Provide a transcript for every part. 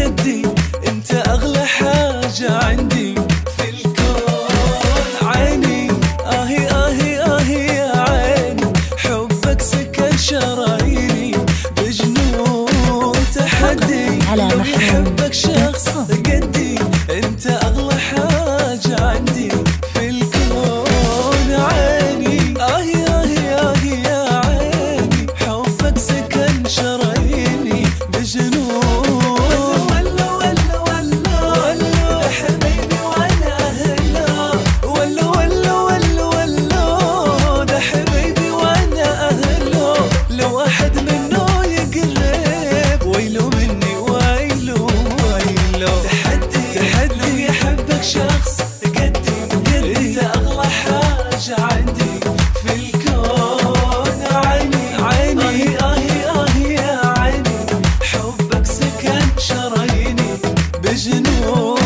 قدي، انت اغلى حاجة عندي في الكون. عيني اهي اهي اهي يا عيني، حبك سكن شراييني بجنون تحدي. لو يحبك شخص قدي، انت اغلى حاجة عندي في الكون. عيني اهي اهي اهي يا عيني، حبك سكن شراييني بجنون. ولا ولا ولا ولا يا حبيبي وانا اهلا، ولا ولا ولا ولا ده حبيبي وانا اهلا. لو احد منه يقرب ويلو مني ويلو ويلو. تحدي لو يحبك شخص قدي، انت اغلى حاجة عندي في الكون. عيني عيني اهي اهي يا عيني، حبك سكن شراييني بجنون.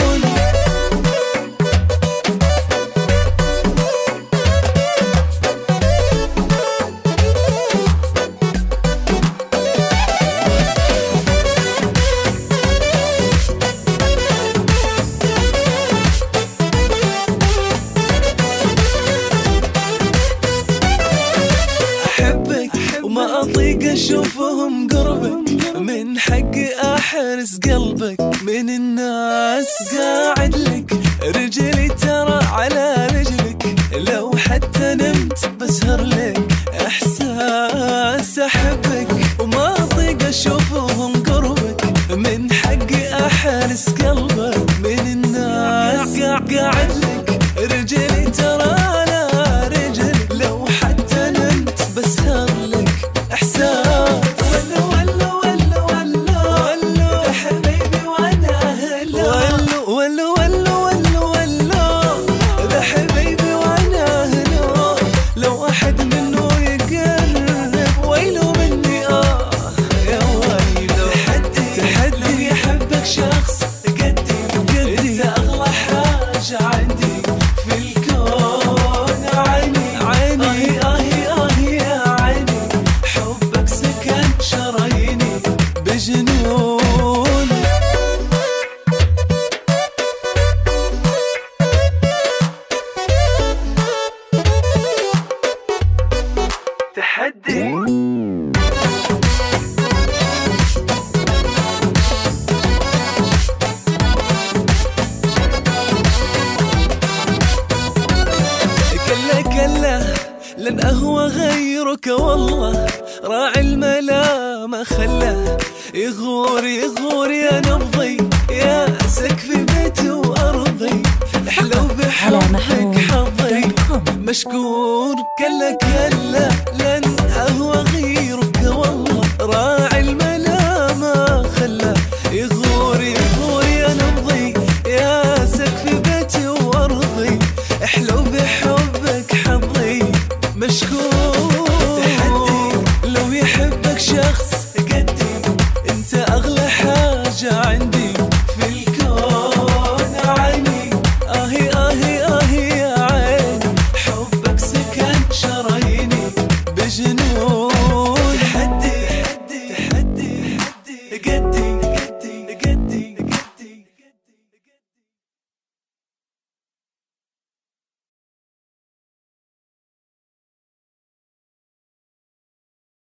أحبك وما أطيق أشوفهم قربك، من حقي أحرس قلبك من الناس. قاعد لك رجلي ترى على رجلك، لو حتى نمت بسهر لك إحساس. أحبك وما أطيق أشوفهم قربك، من حقي أحرس قلبك من الناس. قاعد لك رجلي ترى على رجلك، لو حتى نمت بسهر لك إحساس. ولا ولا ولا ولا ولا يا حبيبي وانا اهلا، ولا ولا ولا ولا يا حبيبي وانا اهلا. لو احد منه يقرب ويلو مني يا ويلو. تحدي لو يحبك شخص قدي، انت اغلى حاجة عندي في الكون. عيني عيني اهي اهي يا عيني، حبك سكن شراييني بجنون. تحدي كلا كلا لن أهوى غيرك والله، راعي الملامة خلاه يغور يغور يا نبضي، يا سقف بيتي وأرضي. حلو بحبك حظي مشكور. كلا كلا لن أهوى غيرك والله، راعي الملامة خلاه يغور يغور يا نبضي، يا سقف بيتي وأرضي. حلو بحبك حظي مشكور. تحدي لو يحبك شخص قدي، انت اغلى حاجة عندي